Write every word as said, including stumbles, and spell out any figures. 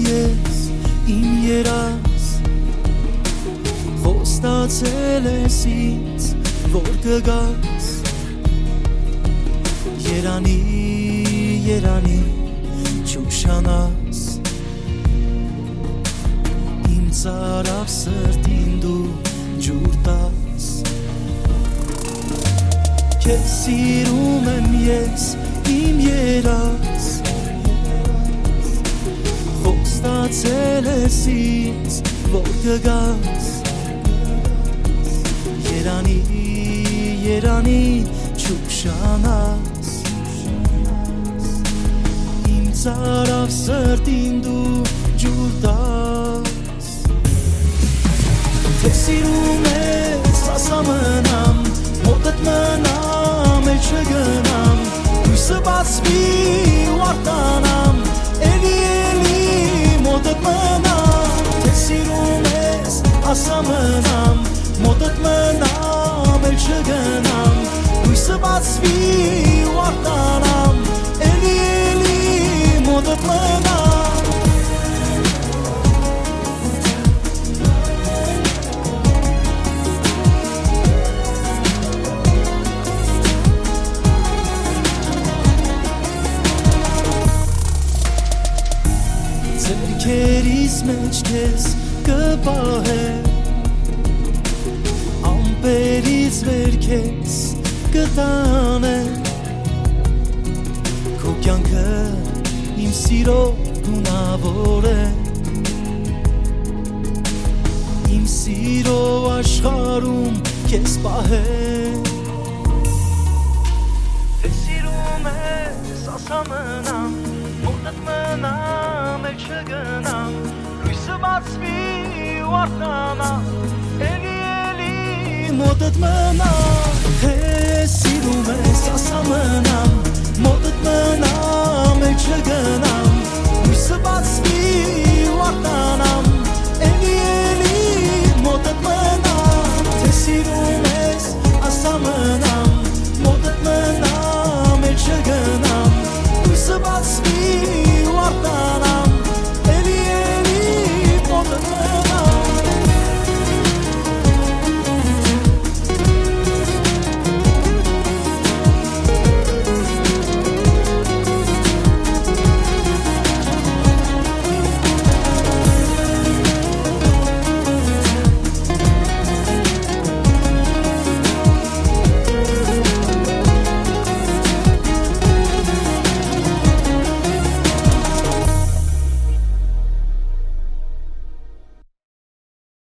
ես իմ երաս խոստացել ես ինձ որ կգաս երանի երանի չուշանաս իմ ծարավ սրտին դու ջուր տաս Քեզ սիրում եմ ես իմ երաս Խոստացել ես ինձ որ կգաս երանի երանի չուշանաս իմ ծարավ սրտին դու ջուր տաս Թե սիրում ես ասա մնամ մոտդ մնամ էլ չգնամ հույսը բացվի ու արտանամ էլի էլի մոտդ մնամ Թե սիրում ես ասա մնամ մոտդ մնամ էլ չգնամ հույսը բացվի ու արտանամ էլի էլի մոտդ մնամ Ձերքերիս մեջ քեզ կպահեմ Ամպերից վեր քեզ կտանեմ Քո կյանքը իմ սիրո գունավոր է Իմ սիրո աշխարհում քեզ պահեմ Թե սիրում ես ասա մնամ մոտդ մնամ էլ չգնամ հույսը բացվի ու արտանամ էլի էլի մոտդ մնամ Թե սիրում ես ասա մնամ մոտդ մնամ էլ չգնամ հույսը բացվի